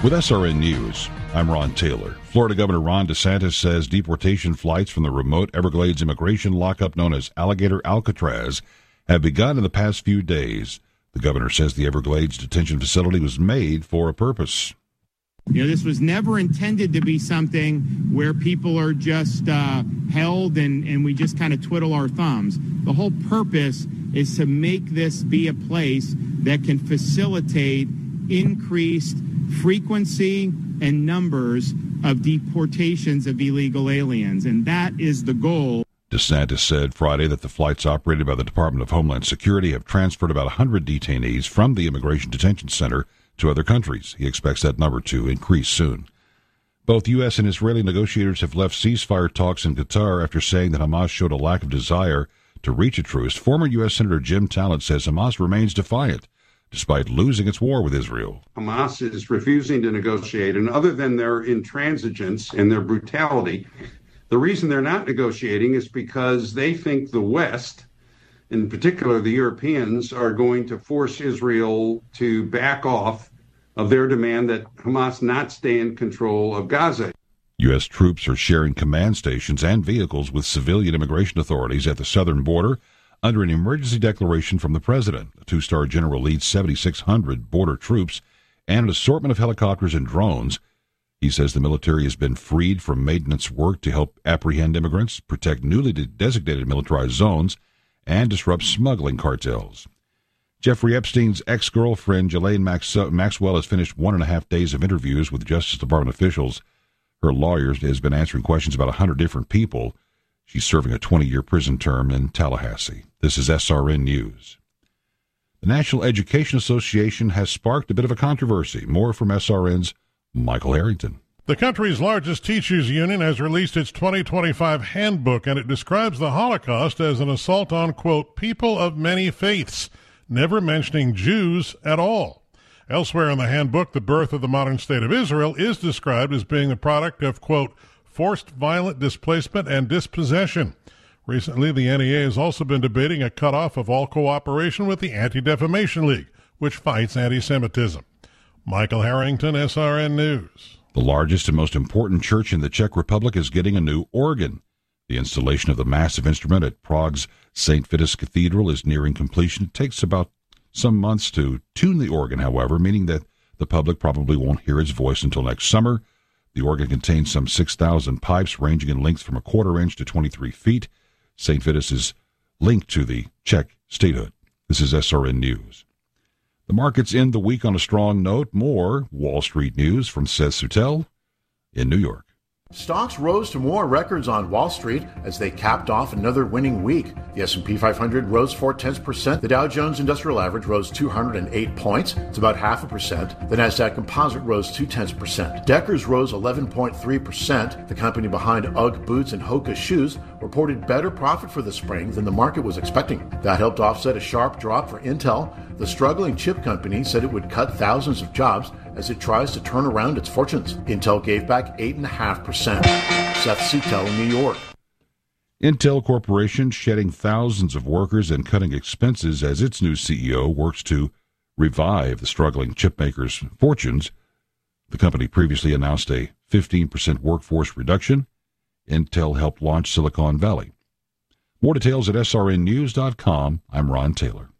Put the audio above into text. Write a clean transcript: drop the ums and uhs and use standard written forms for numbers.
With SRN News, I'm Ron Taylor. Florida Governor Ron DeSantis says deportation flights from the remote Everglades immigration lockup known as Alligator Alcatraz have begun in the past few days. The governor says the Everglades detention facility was made for a purpose. This was never intended to be something where people are just held and we just kind of twiddle our thumbs. The whole purpose is to make this be a place that can facilitate increased frequency and numbers of deportations of illegal aliens, and that is the goal. DeSantis said Friday that the flights operated by the Department of Homeland Security have transferred about 100 detainees from the Immigration Detention Center to other countries. He expects that number to increase soon. Both U.S. and Israeli negotiators have left ceasefire talks in Qatar after saying that Hamas showed a lack of desire to reach a truce. Former U.S. Senator Jim Talent says Hamas remains defiant despite losing its war with Israel. Hamas is refusing to negotiate, and other than their intransigence and their brutality, the reason they're not negotiating is because they think the West, in particular the Europeans, are going to force Israel to back off of their demand that Hamas not stay in control of Gaza. U.S. troops are sharing command stations and vehicles with civilian immigration authorities at the southern border under an emergency declaration from the president. The two-star general leads 7,600 border troops and an assortment of helicopters and drones. He says the military has been freed from maintenance work to help apprehend immigrants, protect newly designated militarized zones, and disrupt smuggling cartels. Jeffrey Epstein's ex-girlfriend, Ghislaine Maxwell, has finished 1.5 days of interviews with Justice Department officials. Her lawyer has been answering questions about 100 different people. She's serving a 20-year prison term in Tallahassee. This is SRN News. The National Education Association has sparked a bit of a controversy. More from SRN's Michael Harrington. The country's largest teachers union has released its 2025 handbook, and it describes the Holocaust as an assault on, quote, people of many faiths, never mentioning Jews at all. Elsewhere in the handbook, the birth of the modern state of Israel is described as being the product of, quote, forced violent displacement and dispossession. Recently, the NEA has also been debating a cutoff of all cooperation with the Anti-Defamation League, which fights anti-Semitism. Michael Harrington, SRN News. The largest and most important church in the Czech Republic is getting a new organ. The installation of the massive instrument at Prague's St. Vitus Cathedral is nearing completion. It takes about some months to tune the organ, however, meaning that the public probably won't hear its voice until next summer. The organ contains some 6,000 pipes ranging in length from 1/4 inch to 23 feet. St. Vitus is linked to the Czech statehood. This is SRN News. The markets end the week on a strong note. More Wall Street news from Seth Sutel in New York. Stocks rose to more records on Wall Street as they capped off another winning week. The S&P 500 rose 0.4%. The Dow Jones Industrial Average rose 208 points. It's about 0.5%. The Nasdaq Composite rose 0.2%. Deckers rose 11.3%. The company behind UGG boots and Hoka shoes reported better profit for the spring than the market was expecting. That helped offset a sharp drop for Intel. The struggling chip company said it would cut thousands of jobs as it tries to turn around its fortunes. Intel gave back 8.5%. Seth Sutel in New York. Intel Corporation shedding thousands of workers and cutting expenses as its new CEO works to revive the struggling chip makers' fortunes. The company previously announced a 15% workforce reduction. Intel helped launch Silicon Valley. More details at srnnews.com. I'm Ron Taylor.